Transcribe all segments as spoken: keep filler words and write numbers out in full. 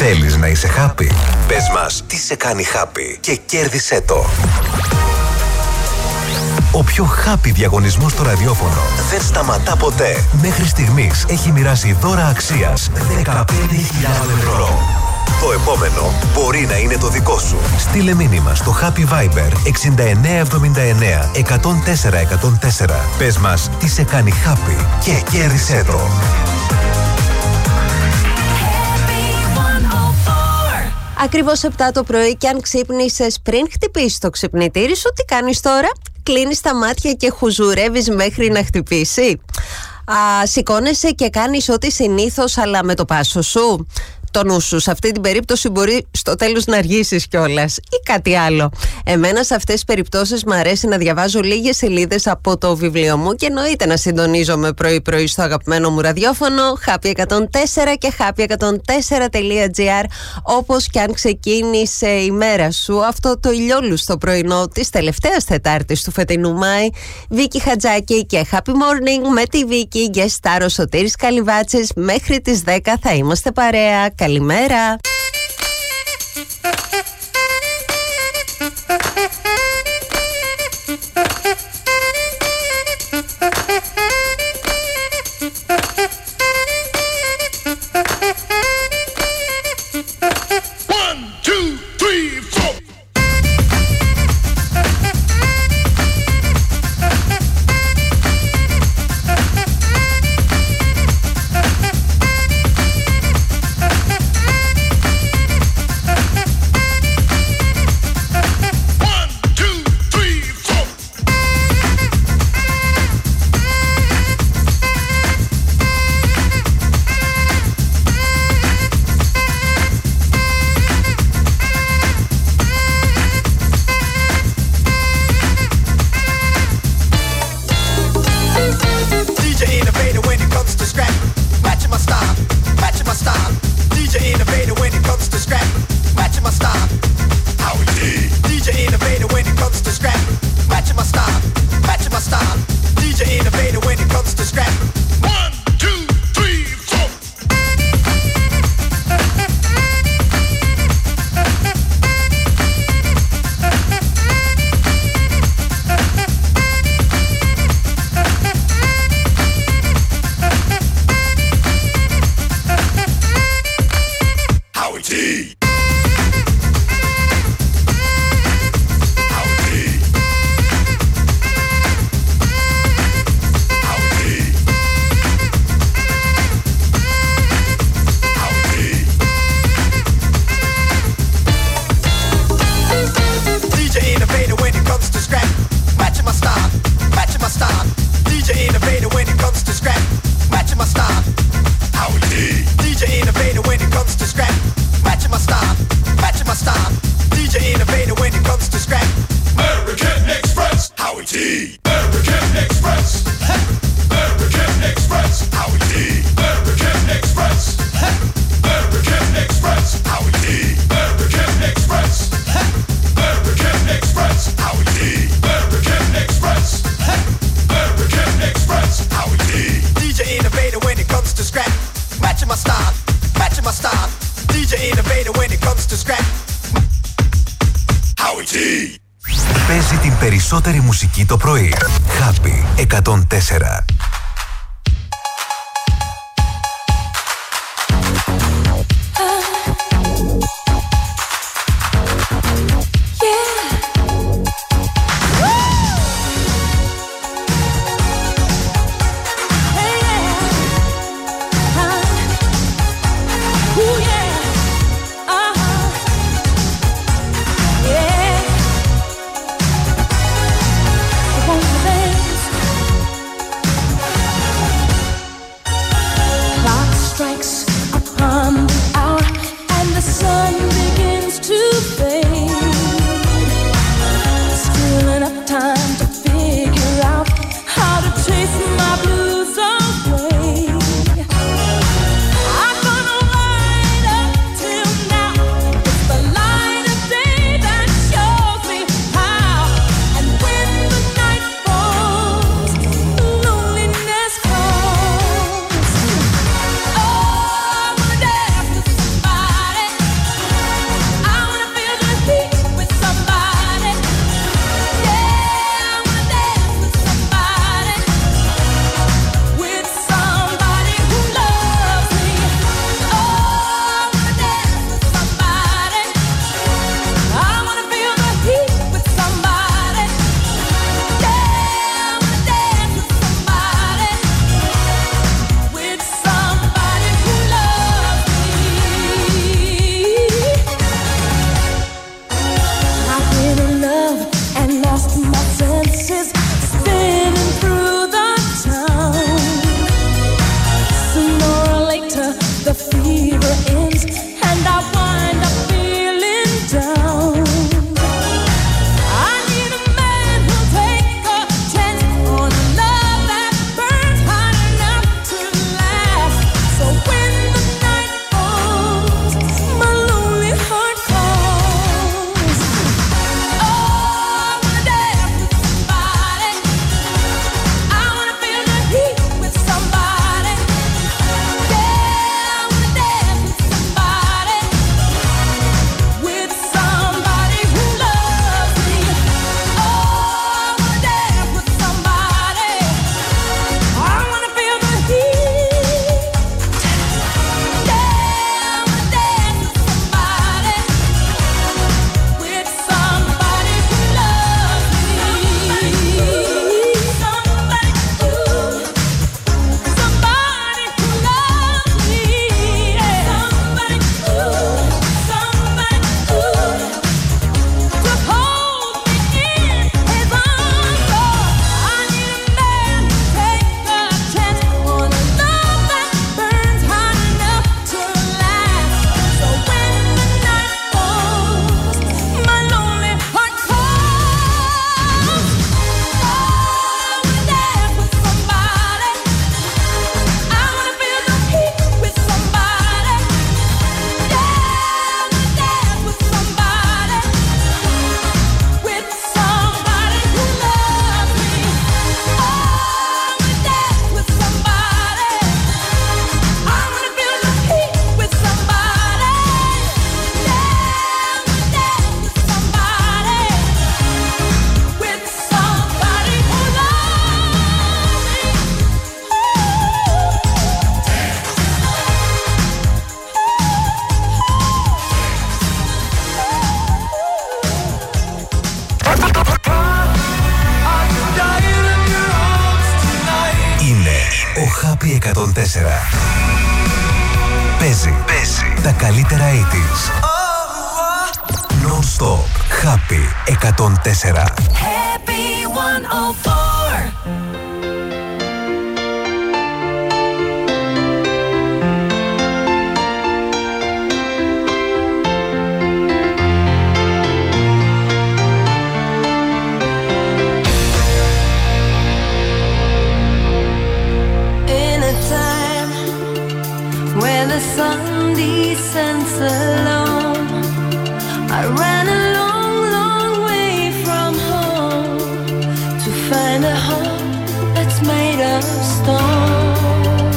Θέλεις να είσαι happy? Πες μας τι σε κάνει happy και κέρδισέ το. Ο πιο happy διαγωνισμός στο ραδιόφωνο δεν σταματά ποτέ. Μέχρι στιγμής έχει μοιράσει δώρα αξίας δεκαπέντε χιλιάδες ευρώ. Το επόμενο μπορεί να είναι το δικό σου. Στείλε μήνυμα στο Happy Viber εξήντα εννέα εβδομήντα εννέα εκατόν τέσσερα εκατόν τέσσερα. Πες μας τι σε κάνει happy και κέρδισέ το. Ακριβώς επτά το πρωί, και αν ξύπνησες πριν χτυπήσει το ξυπνητήρι σου, τι κάνεις τώρα? Κλείνεις τα μάτια και χουζουρεύεις μέχρι να χτυπήσει? Α, σηκώνεσαι και κάνεις ό,τι συνήθως, αλλά με το πάσο σου? Το νου σου σε αυτή την περίπτωση μπορεί στο τέλος να αργήσεις κιόλας, ή κάτι άλλο. Εμένα σε αυτές τις περιπτώσεις μου αρέσει να διαβάζω λίγες σελίδες από το βιβλίο μου και εννοείται να συντονίζομαι πρωί-πρωί στο αγαπημένο μου ραδιόφωνο Happy εκατόν τέσσερα και happy εκατόν τέσσερα τελεία τζι άρ. Όπως κι αν ξεκίνησε η μέρα σου αυτό το ηλιόλουστο πρωινό της τελευταίας Τετάρτης του φετινού Μάη, Βίκη Χατζάκη και Happy Morning με τη Βίκη, guest star ο Σωτήρης Καλυβάτσης. Μέχρι τις δέκα θα είμαστε παρέα. Καλημέρα! Παίζει την περισσότερη μουσική το πρωί. Happy εκατόν τέσσερα. τέσσερα. Παίζει, παίζει τα καλύτερα ογδόντα. Non-stop. Happy εκατόν τέσσερα. Happy εκατόν τέσσερα. Where the sun descends alone, I ran a long, long way from home to find a home that's made of stone.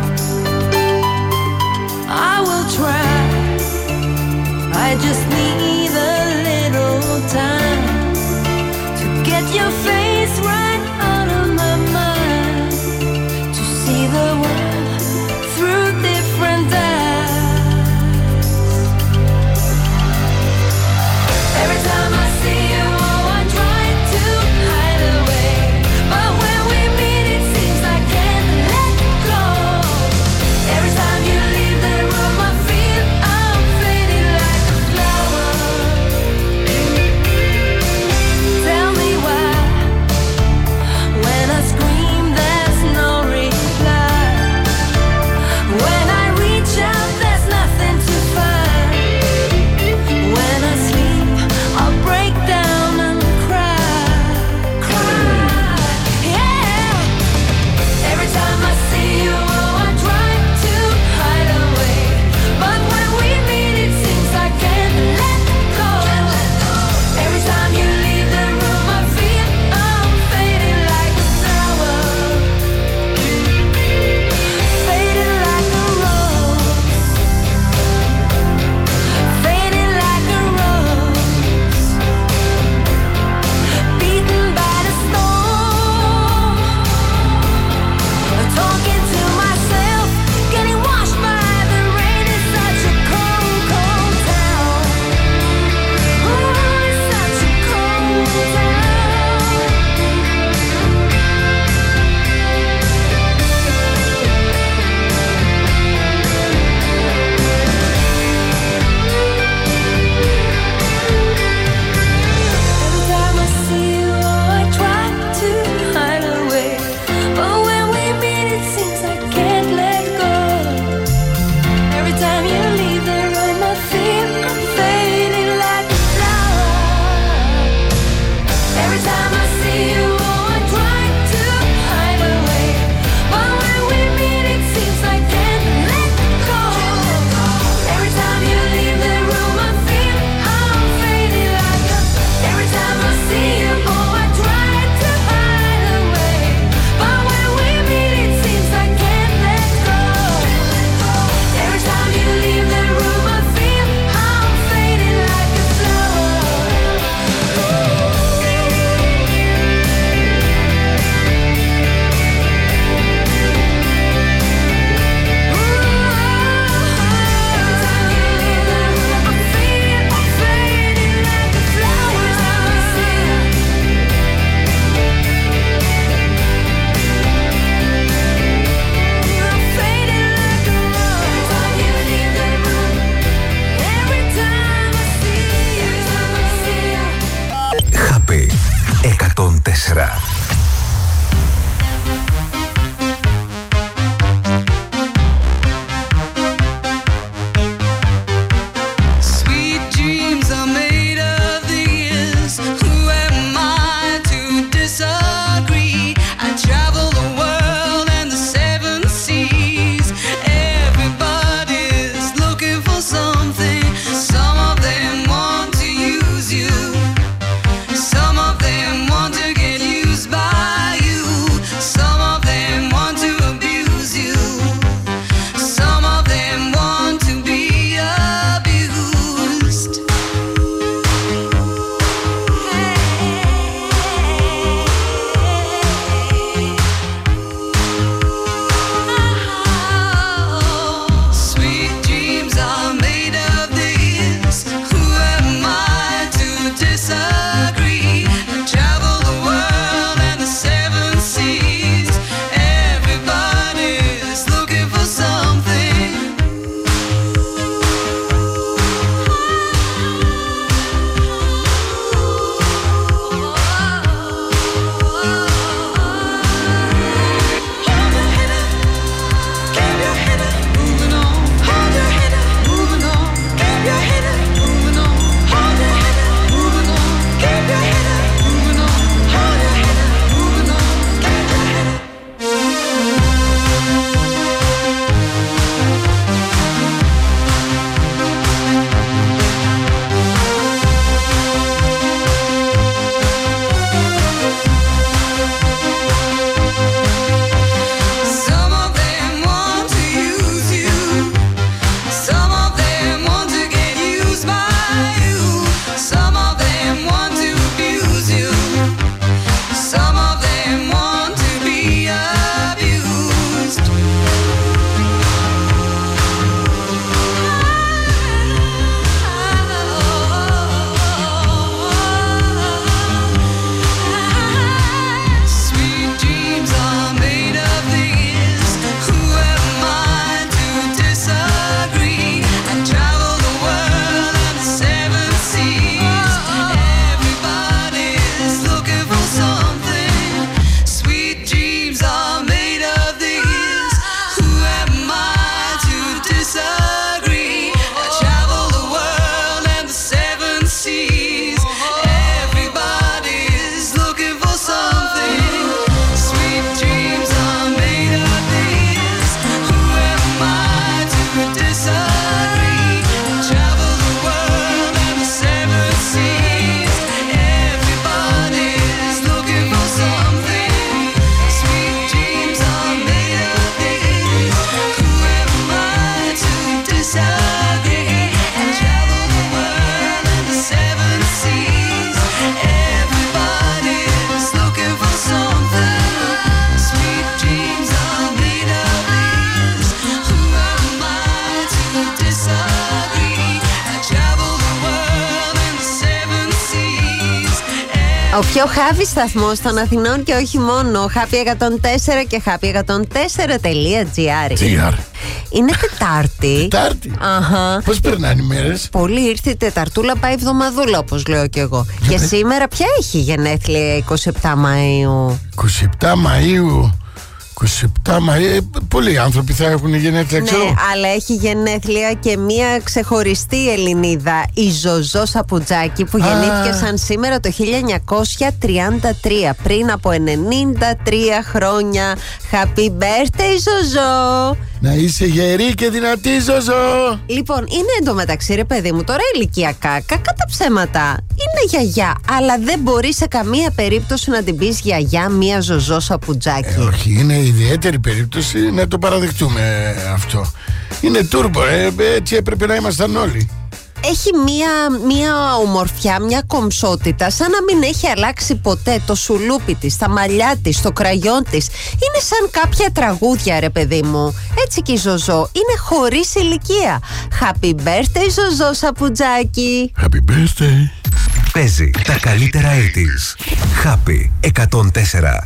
I will try, I just need a little time to get your face right out of my mind, to see the world through different eyes. Every time I see you, oh, I try to hide away, but when we meet it seems I can't let go. Every time you leave the room I feel I'm fading like a flower. Tell me why, when I scream there's no reply. When I reach out, there's nothing to find. When I sleep, I'll break down and cry, cry, yeah. Every time I see you, oh, I try to hide away, but when we meet, it seems I can't let go. Every time you leave the room, I feel I'm fading like a flower, fading like a rose, fading like a rose, beaten by the storm, talking to myself, getting washed by the rain. It's such a cold, cold town. Oh, it's such a cold town. Every time I see you, oh, I try to hide away, but when we meet, it seems I can't let go. Every time you leave the room, I feel I'm fading like a flower. Every time I see you, oh, I try to hide away, but when we meet, it seems I can't let go. Every time you leave the room, I feel I'm fading like a. Every time I see you, oh, I try to hide away, but when we meet, it seems I can't let go. Every time you leave the room, I feel I'm fading like a Happy εκατόν τέσσερα. Sweet dreams are made of these. Who am I to disagree? I travel the world and the seven seas. Everybody's looking for something. Some of them want to use you. Some of them want to get used Ο πιο χάβι σταθμός των Αθηνών και όχι μόνο. Happy εκατόν τέσσερα και happy εκατόν τέσσερα τελεία τζι άρ. Είναι Τετάρτη. Τετάρτη. Αχα. Πώς περνάνε οι μέρες? Πολύ ήρθε η Τεταρτούλα, πάει εβδομαδούλα όπως λέω και εγώ. Και πες. σήμερα ποια έχει γενέθλια? είκοσι επτά Μαΐου. είκοσι επτά Μαΐου. είκοσι επτά Μαΐου. Ε, πολλοί άνθρωποι θα έχουν γενέθλια, ξέρω. Ναι, αλλά έχει γενέθλια και μία ξεχωριστή Ελληνίδα, η Ζωζό Σαπουτζάκη, που Α. γεννήθηκε σαν σήμερα το χίλια εννιακόσια τριάντα τρία, πριν από ενενήντα τρία χρόνια. Happy birthday, Ζωζό! Να είσαι γερή και δυνατή, Ζωζό. Λοιπόν, είναι εντωμεταξύ, ρε παιδί μου, τώρα ηλικιακά, κακά τα ψέματα. Είναι γιαγιά, αλλά δεν μπορεί σε καμία περίπτωση να την πεις γιαγιά μία Ζωζό Σαπουτζάκη. Ε, όχι, είναι ιδιαίτερη περίπτωση να το παραδεχτούμε αυτό. Είναι τούρμπο, ε, έτσι έπρεπε να ήμασταν όλοι. Έχει μία, μία ομορφιά, μία κομψότητα, σαν να μην έχει αλλάξει ποτέ το σουλούπι της, τα μαλλιά της, το κραγιόν της. Είναι σαν κάποια τραγούδια, ρε παιδί μου. Έτσι και η Ζωζό είναι χωρίς ηλικία. Happy birthday, Ζωζό Σαπουτζάκη! Happy birthday. Παίζει τα καλύτερα ογδόντα. Happy εκατόν τέσσερα.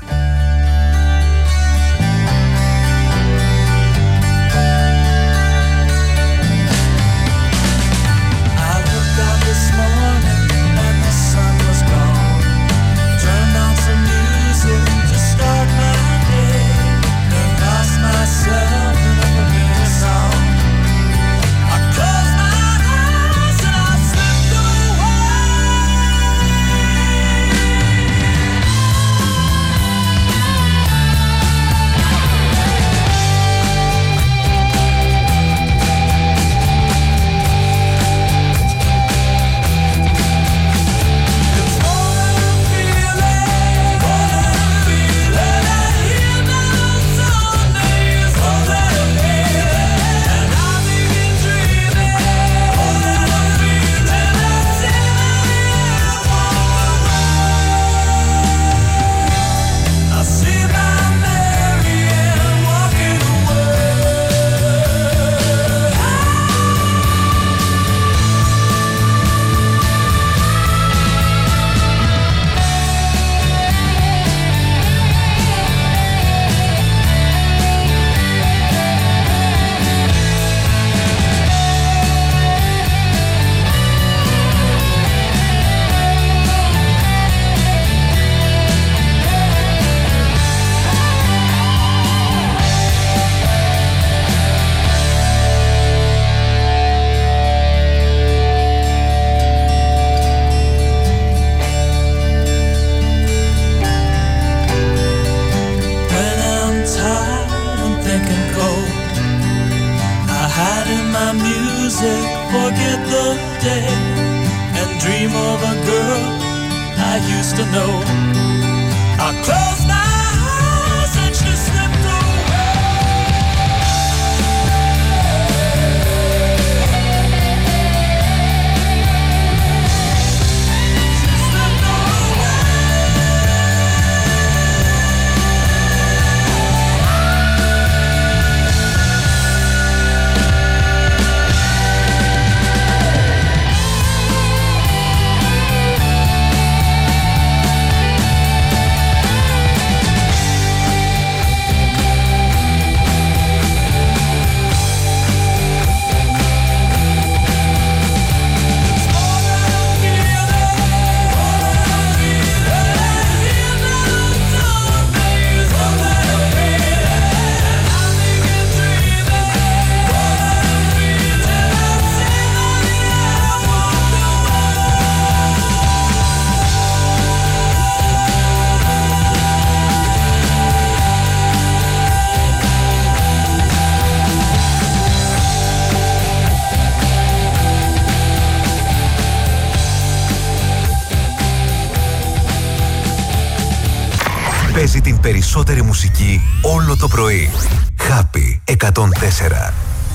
Παίζει την περισσότερη μουσική όλο το πρωί. Happy εκατόν τέσσερα.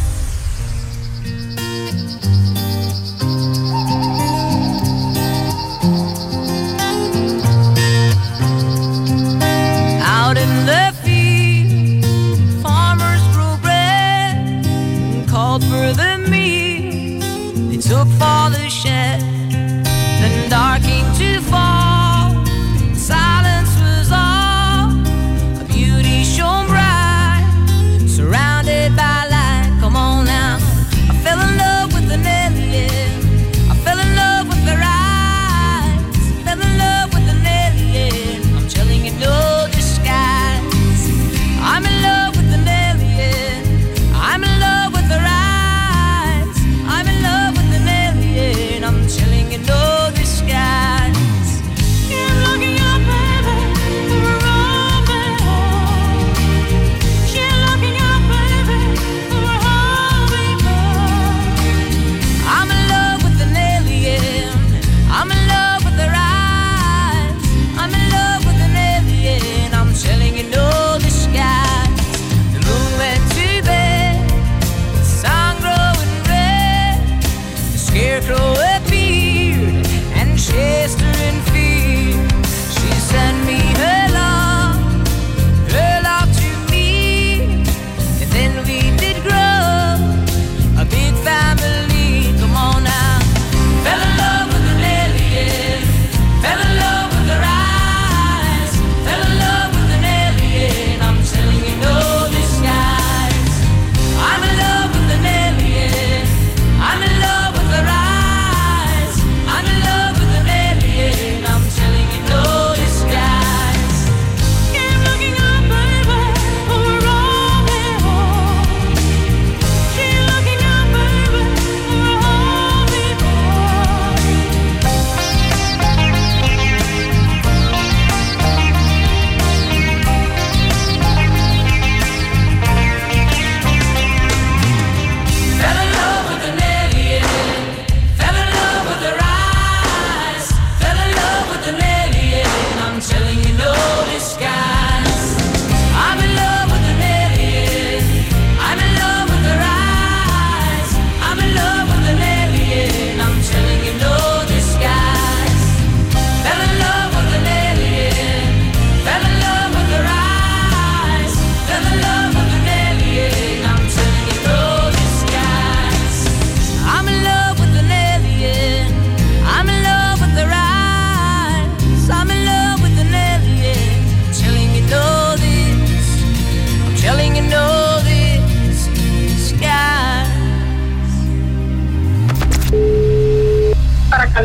Out in the field, farmers grow bread and called for the meal. They took for the shed, then dark came to fall.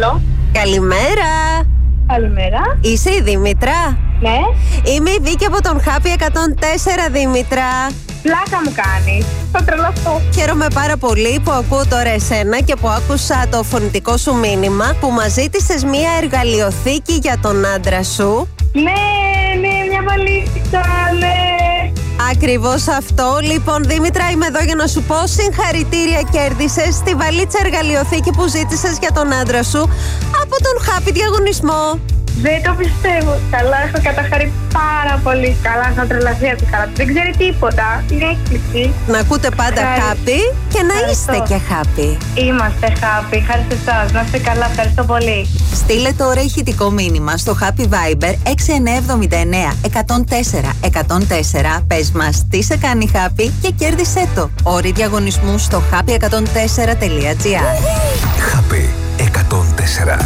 παρακαλώ. Καλημέρα. Καλημέρα. Είσαι η Δήμητρα? Ναι. Είμαι η Βίκη από τον Happy εκατόν τέσσερα, Δήμητρα. Πλάκα μου κάνεις. Θα τρελαθώ. Χαίρομαι πάρα πολύ που ακούω τώρα εσένα και που άκουσα το φωνητικό σου μήνυμα που μας ζήτησες μία εργαλειοθήκη για τον άντρα σου. Ναι, ναι, μια βαλίτσα, ναι. Ακριβώς αυτό. Λοιπόν, Δήμητρα, είμαι εδώ για να σου πω συγχαρητήρια, κέρδισες τη βαλίτσα εργαλειοθήκη που ζήτησες για τον άντρα σου από τον Happy διαγωνισμό. Δεν το πιστεύω. Καλά, έχω καταχαρεί πάρα πολύ. Καλά, θα τρελαθεί από καλά. Δεν ξέρει τίποτα. Είναι έκπληξη. Να ακούτε πάντα Ευχαριστώ. Happy και να Ευχαριστώ. είστε και Happy. Είμαστε happy. Χάρη σε εσάς. Να είστε καλά. Ευχαριστώ πολύ. Στείλε τώρα ηχητικό μήνυμα στο Happy Viber έξι εννιά εβδομήντα εννέα εκατόν τέσσερα εκατόν τέσσερα. Πες μας τι σε κάνει Happy και κέρδισέ το. Όροι διαγωνισμού στο happy εκατόν τέσσερα τελεία τζι άρ. Happy εκατόν τέσσερα.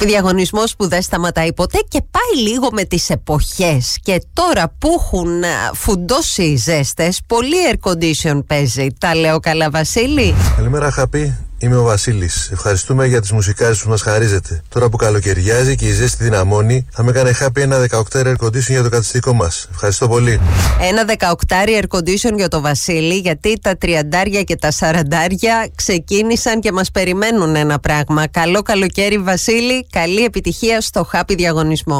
Happy διαγωνισμός που δεν σταματάει ποτέ και πάει λίγο με τις εποχές. Και τώρα που έχουν φουντώσει οι ζέστες, πολύ air condition παίζει. Τα λέω καλά, Βασίλη? Καλημέρα, Happy. Είμαι ο Βασίλης. Ευχαριστούμε για τις μουσικάρες που μας χαρίζετε. Τώρα που καλοκαιριάζει και η ζέστη δυναμώνει, θα με έκανε Happy ένα δεκαοκτάριο air condition για το καταστικό μας. Ευχαριστώ πολύ. Ένα δεκαοκτάριο air condition για το Βασίλη, γιατί τα τριαντάρια και τα σαραντάρια ξεκίνησαν και μας περιμένουν ένα πράγμα. Καλό καλοκαίρι, Βασίλη. Καλή επιτυχία στο Happy διαγωνισμό.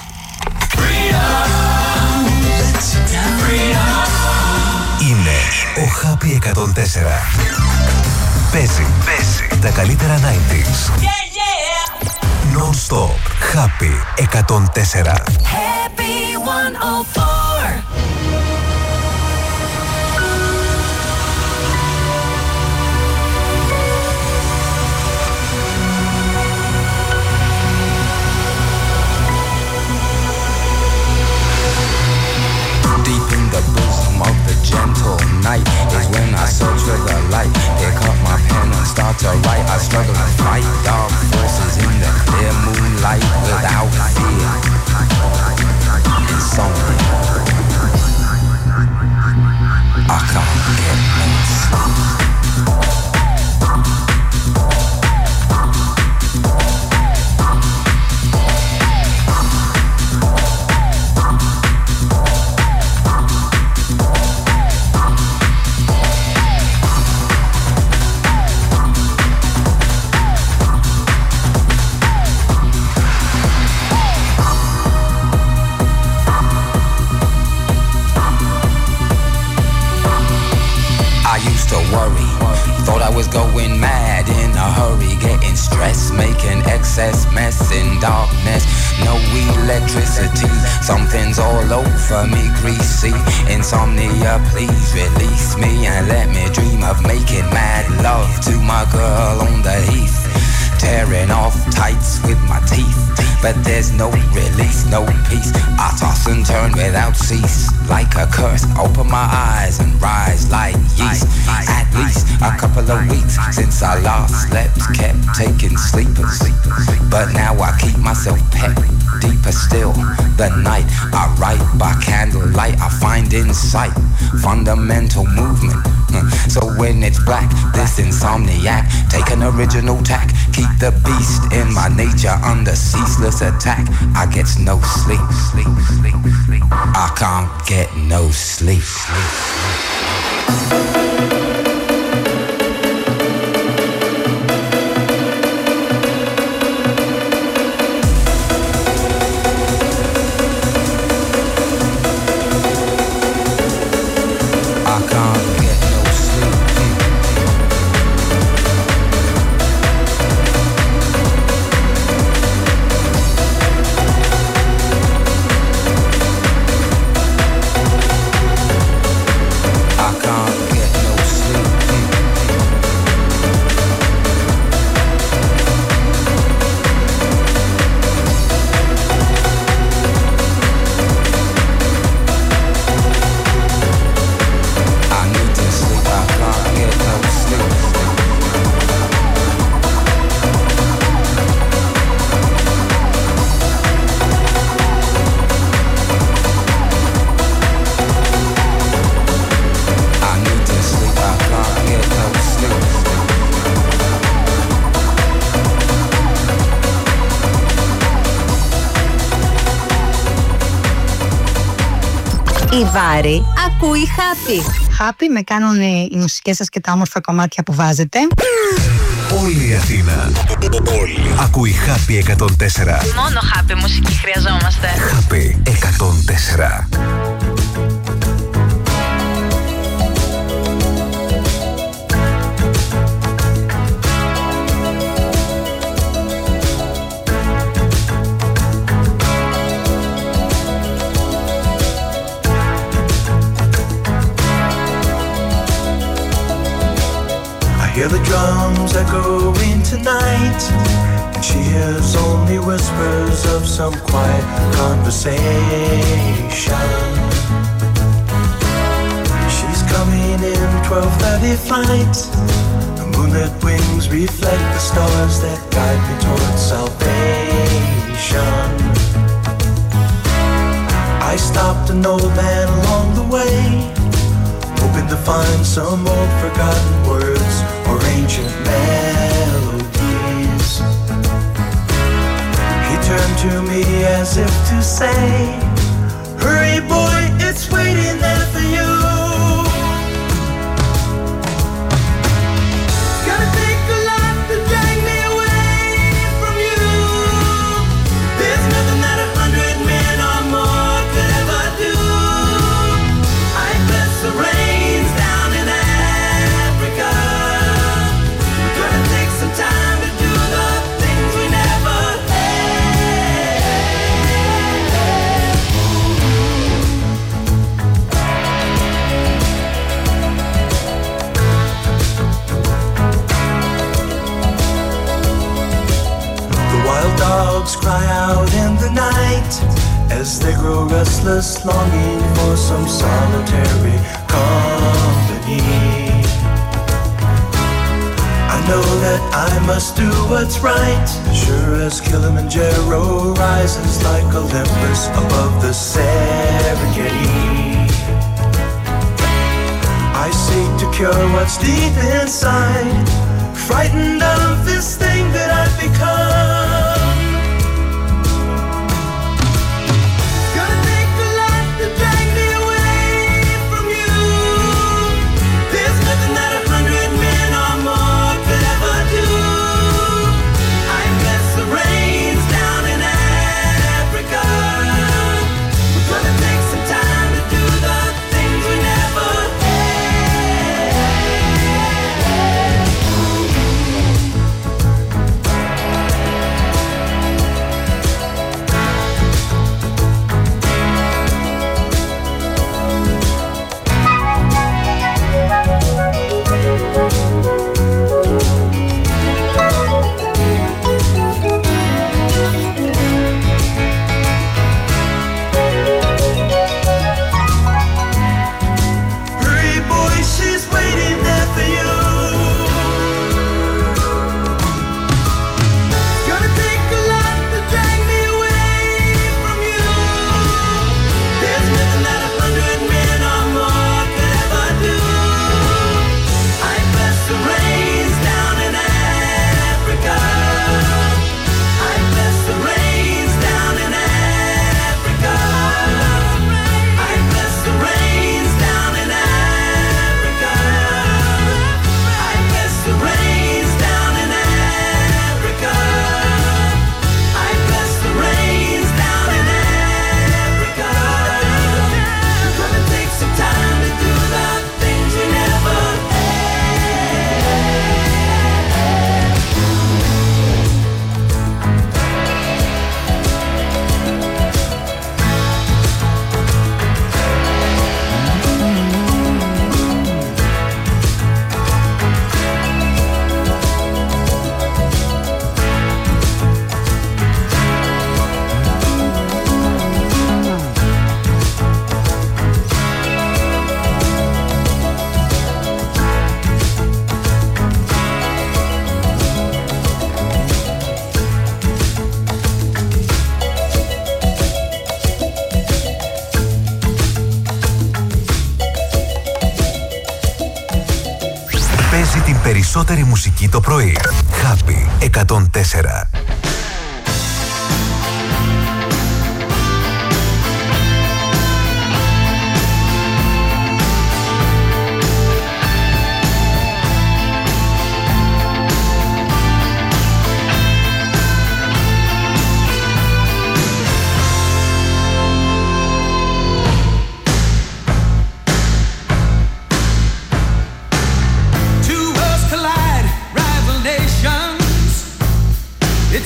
Είναι ο Happy εκατόν τέσσερα. Παίζει, παίζει τα καλύτερα ενενήντα. Yeah, yeah. Non-stop. Happy εκατόν τέσσερα. Happy εκατόν τέσσερα. Deep in the bosom of the gentle night is when I search for the light. Pick up my pen and start to write. I struggle to fight dark forces in the clear moonlight without fear. Insomnia. I can't get no sleep. To worry, thought I was going mad in a hurry, getting stressed, making excess mess in darkness. No electricity, something's all over me, greasy. Insomnia, please release me and let me dream of making mad love to my girl on the heath. Tearing off tights with my teeth, but there's no release, no peace. I toss and turn without cease, like a curse. Open my eyes and rise like yeast. At least a couple of weeks since I last slept, kept taking sleepers, but now I keep myself pet. Deeper still, the night I write by candlelight. I find insight, fundamental movement. So when it's black, this insomniac, take an original tack. Keep the beast in my nature under ceaseless attack. I get no sleep. I can't get no sleep. Η Βάρη ακούει Happy. Happy με κάνουν οι μουσικές σας και τα όμορφα κομμάτια που βάζετε. Όλη η Αθήνα Όλη ακούει Happy εκατόν τέσσερα. Μόνο Happy μουσική χρειαζόμαστε. Happy εκατόν τέσσερα. Hear the drums echoing tonight, and she hears only whispers of some quiet conversation. She's coming in twelve thirty flight, the Moonlit wings reflect the stars that guide me towards salvation. I stopped an old man along the way, hoping to find some old forgotten words or ancient melodies. He turned to me as if to say, hurry boy, it's waiting there for you. It's gonna take a lot to drag me away from you. There's nothing that a hundred men or more could ever do. I bless the rains down in Africa. We're gonna take some time to do the things we never had. The wild dogs cry out in the night as they grow restless, longing for some solitary company. I know that I must do what's right, sure as Kilimanjaro rises like Olympus above the Serengeti. I seek to cure what's deep inside, frightened of this thing that I've become. Gonna take a lot to drag me away from you. There's nothing that a hundred men or more could ever do. I bless the rains down in Africa. We're gonna take some time to do the things we never hurry boy, she's waiting there for you. It's gonna take a lot to drag me away from you. There's nothing that a hundred men or more could ever do. I bless the rains down in Africa. I bless the rains down in Africa. I bless the rains down in Africa. I bless the rains down in Africa. I bless the rains down in Africa. We're gonna take some time to do the things we never Παίζει την περισσότερη μουσική το πρωί. Happy εκατόν τέσσερα. Two worlds collide, rival nations.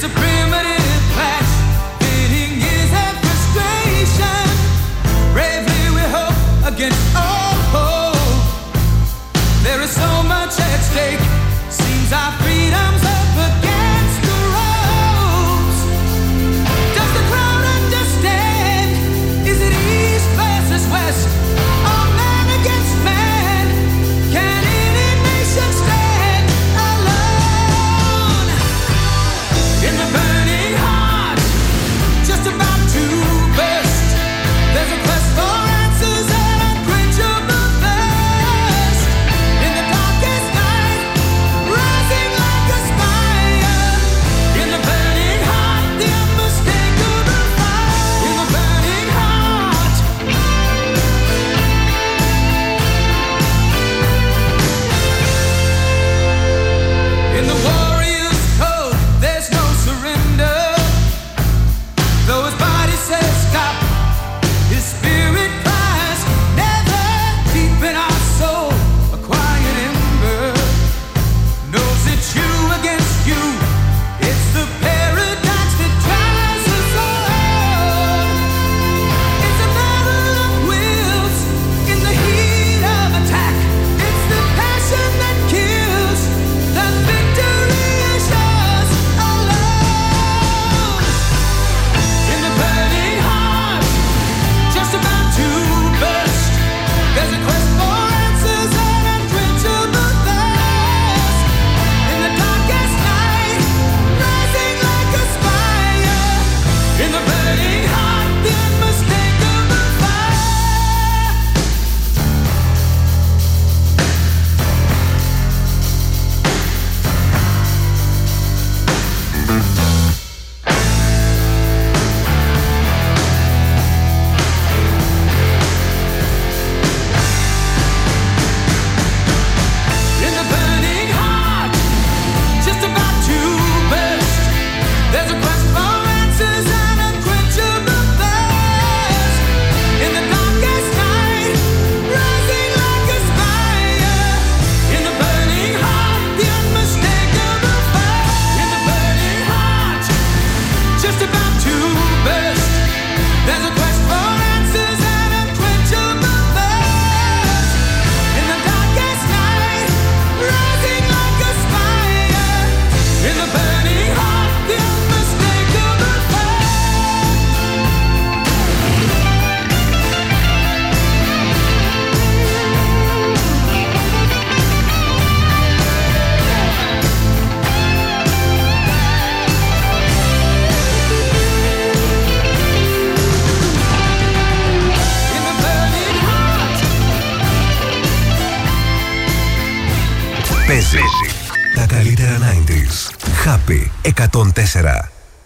Παίζει τα καλύτερα ενενήντα. Happy εκατόν τέσσερα.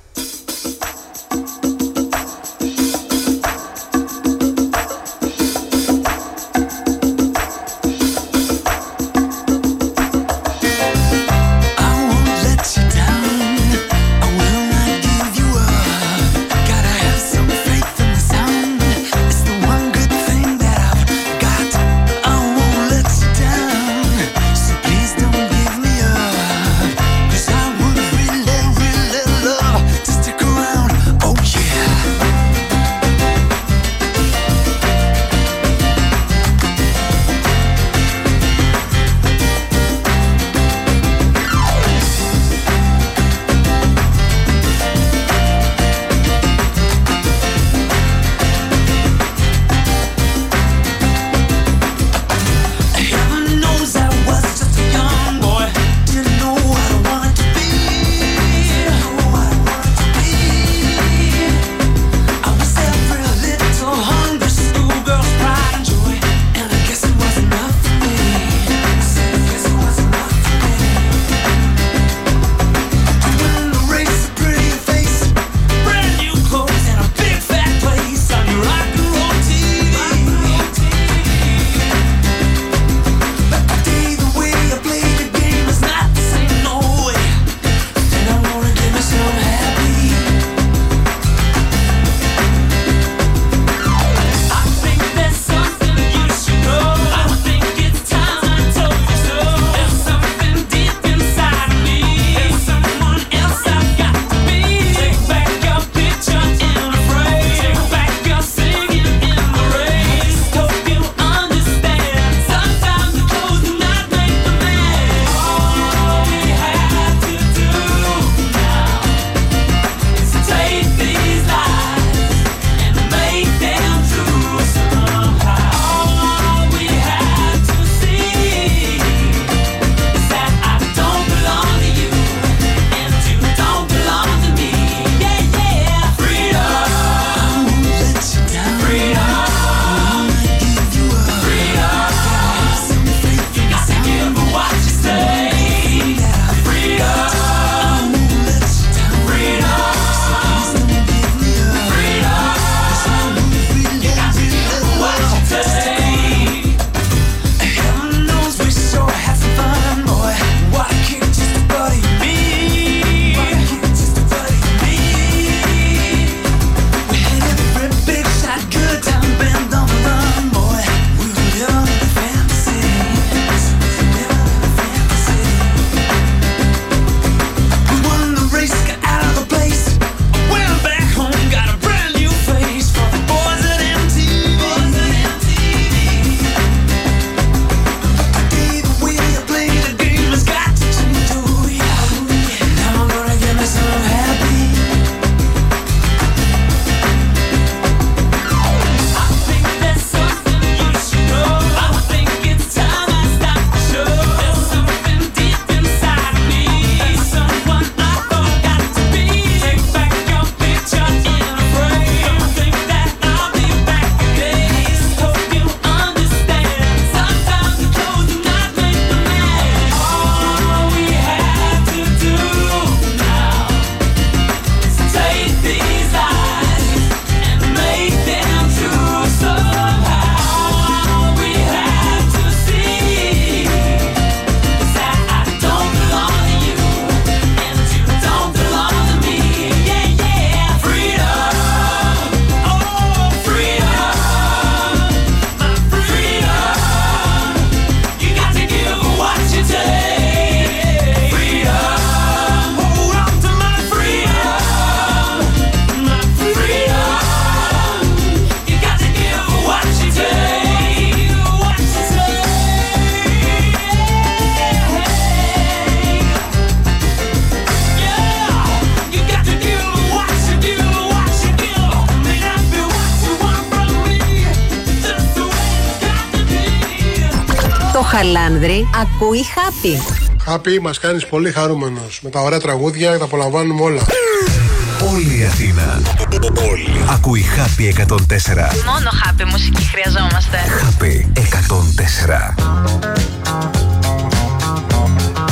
Χαλάνδρη ακούει Happy. Happy, μας κάνεις πολύ χαρούμενος. Με τα ωραία τραγούδια τα απολαμβάνουμε όλα. Όλη η Αθήνα. Όλη. Ακούει Happy εκατόν τέσσερα. Μόνο Happy μουσική χρειαζόμαστε. Happy εκατόν τέσσερα.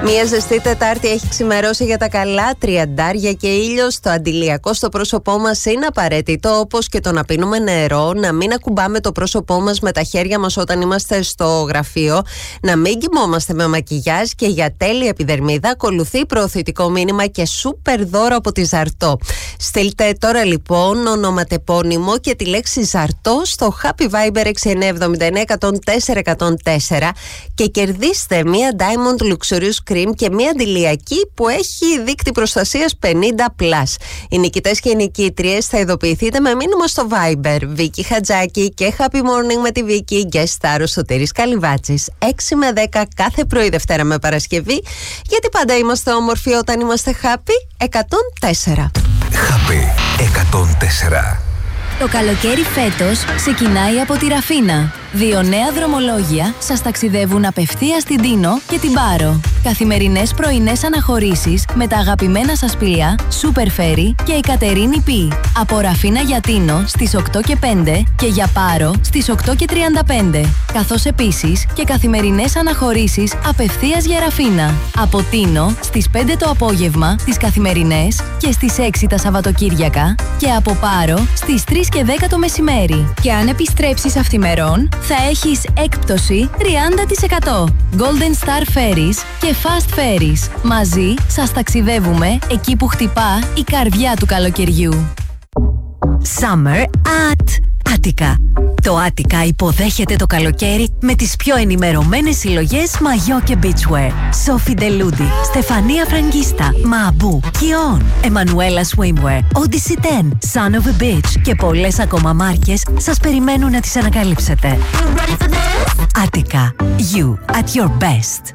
Μια ζεστή Τετάρτη έχει ξημερώσει για τα καλά, τριαντάρια και ήλιος. Το αντιλιακό στο πρόσωπό μας είναι απαραίτητο, όπως και το να πίνουμε νερό, να μην ακουμπάμε το πρόσωπό μας με τα χέρια μας όταν είμαστε στο γραφείο, να μην κοιμόμαστε με μακιγιάζ και για τέλεια επιδερμίδα ακολουθεί προωθητικό μήνυμα και σούπερ δώρο από τη Ζαρτό. Στείλτε τώρα λοιπόν ονοματεπώνυμο και τη λέξη Ζαρτό στο Happy Viber έξι εννιά εβδομήντα εννέα εκατόν τέσσερα εκατόν τέσσερα και κερδίστε μία Diamond Luxurious Cream και μία αντιλιακή που έχει δείκτη προστασίας πενήντα πλας. Οι νικητές και οι νικήτριες θα ειδοποιηθείτε με μήνυμα στο Viber. Βίκη Χατζάκη και Happy Morning με τη Βίκη, guest star ο Σωτήρης Καλυβάτσης, έξι με δέκα κάθε πρωί Δευτέρα με Παρασκευή, γιατί πάντα είμαστε όμορφοι όταν είμαστε happy. εκατόν τέσσερα. Happy εκατόν τέσσερα. Το καλοκαίρι φέτος ξεκινάει από τη Ραφίνα. Δύο νέα δρομολόγια σας ταξιδεύουν απευθείας στην Τίνο και την Πάρο. Καθημερινές πρωινές αναχωρήσεις με τα αγαπημένα σας πλοία Super Ferry και η Κατερίνη Π. Από Ραφίνα για Τίνο στις οκτώ και πέντε και για Πάρο στις οκτώ και τριάντα πέντε. Καθώς επίσης και καθημερινές αναχωρήσεις απευθείας για Ραφίνα. Από Τίνο στις πέντε το απόγευμα τις καθημερινές και στις έξι τα Σαββατοκύριακα και από Πάρο στις τρεις και δέκα το μεσημέρι. Και αν επιστρέψεις αυθημερών θα έχεις έκπτωση τριάντα τοις εκατό. Golden Star Ferries και Fast Ferries. Μαζί σας ταξιδεύουμε εκεί που χτυπά η καρδιά του καλοκαιριού. Summer at Attica. Το Attica υποδέχεται το καλοκαίρι με τις πιο ενημερωμένες συλλογές μαγιό και beachwear. Sophie Deludi, Στεφανία Φραγκίστα, Μαμπού, Kion, Emanuela Swimwear, Odyssey δέκα, Son of a Beach και πολλές ακόμα μάρκες σας περιμένουν να τις ανακαλύψετε. Attica, you at your best.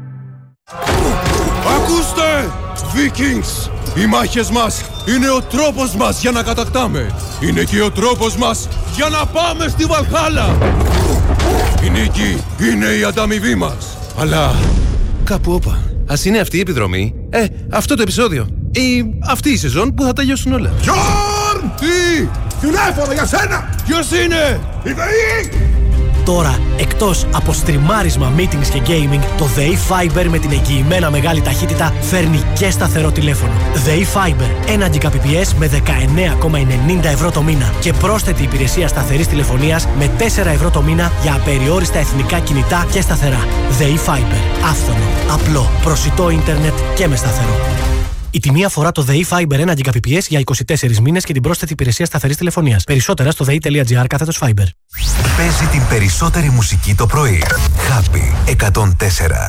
Ακούστε! Vikings! Οι μάχες μας είναι ο τρόπος μας για να κατακτάμε. Είναι και ο τρόπος μας για να πάμε στη Βαλχάλα. Η νίκη είναι η ανταμοιβή μας. Αλλά κάπου όπα. Ας είναι αυτή η επιδρομή, ε, αυτό το επεισόδιο ή αυτή η σεζόν που θα τελειώσουν όλα. Γιόρν! Τι! Τηλέφωνο για σένα! Ποιος είναι? Η ΔΕΗ! Τώρα, εκτός από στριμάρισμα, meetings και gaming, το ΔΕΗ Fiber με την εγγυημένα μεγάλη ταχύτητα φέρνει και σταθερό τηλέφωνο. ΔΕΗ Fiber, ένα Gbps με δεκαεννέα κόμμα ενενήντα ευρώ το μήνα και πρόσθετη υπηρεσία σταθερής τηλεφωνίας με τέσσερα ευρώ το μήνα για απεριόριστα εθνικά κινητά και σταθερά. ΔΕΗ Fiber, άφθονο, απλό, προσιτό ίντερνετ και με σταθερό. Η τιμή αφορά το ΔΕΗ Fiber ένα Gbps για είκοσι τέσσερις μήνες και την πρόσθετη υπηρεσία σταθερής τηλεφωνίας. Περισσότερα στο δei.gr κάθετος Fiber. Παίζει την περισσότερη μουσική το πρωί. Happy εκατόν τέσσερα.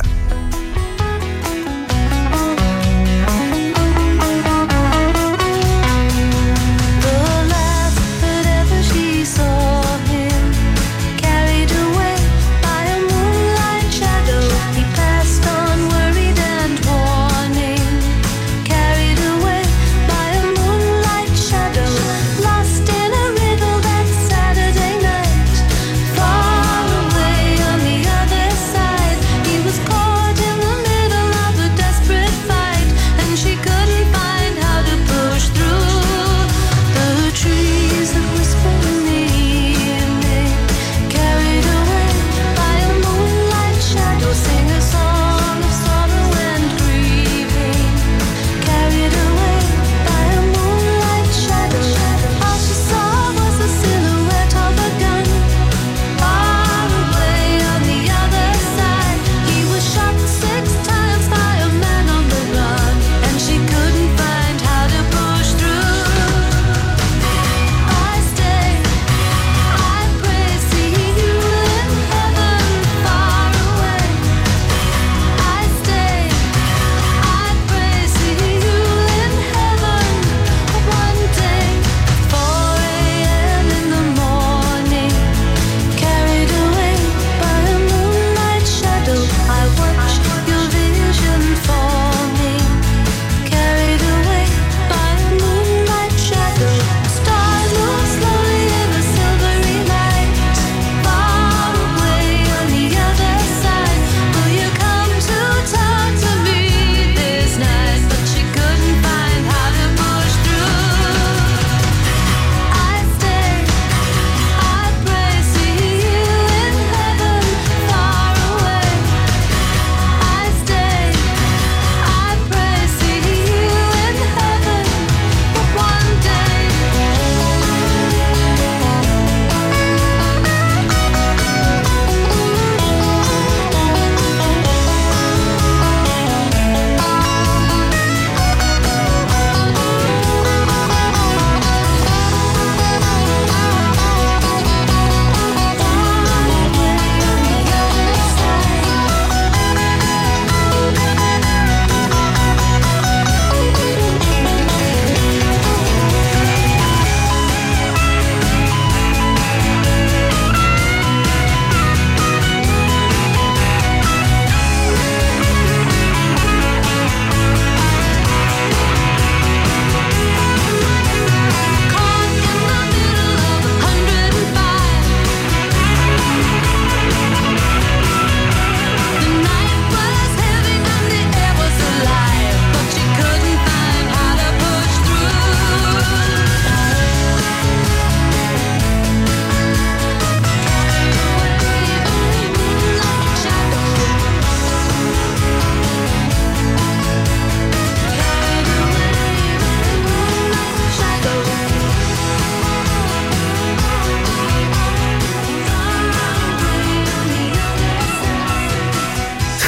Caught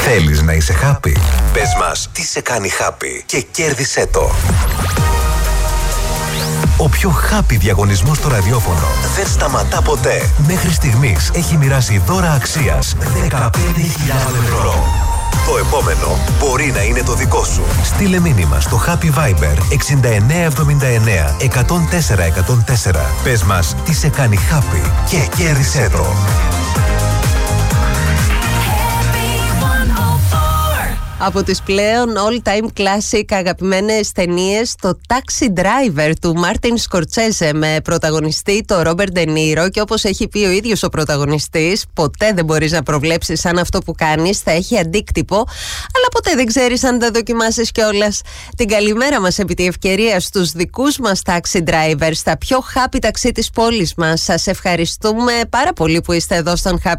Θέλεις να είσαι happy? Πες μας τι σε κάνει happy και κέρδισέ το. Ο πιο happy διαγωνισμός στο ραδιόφωνο δεν σταματά ποτέ. Μέχρι στιγμής έχει μοιράσει δώρα αξίας δεκαπέντε χιλιάδες ευρώ. Το επόμενο μπορεί να είναι το δικό σου. Στείλε μήνυμα στο Happy Viber εξήντα εννέα εβδομήντα εννέα εκατόν τέσσερα εκατόν τέσσερα. Πες μας τι σε κάνει happy και κέρδισέ το. Από τις πλέον all-time classic αγαπημένες ταινίες, το Taxi Driver του Μάρτιν Σκορτσέζε με πρωταγωνιστή το Ρόμπερτ Ντε Νίρο, και όπως έχει πει ο ίδιος ο πρωταγωνιστής, ποτέ δεν μπορείς να προβλέψεις αν αυτό που κάνεις θα έχει αντίκτυπο, αλλά ποτέ δεν ξέρεις αν τα δοκιμάσεις κιόλας. Την καλημέρα μας επί τη ευκαιρία στους δικούς μας Taxi Drivers, στα πιο happy ταξί της πόλης μας. Σας ευχαριστούμε πάρα πολύ που είστε εδώ στον Happy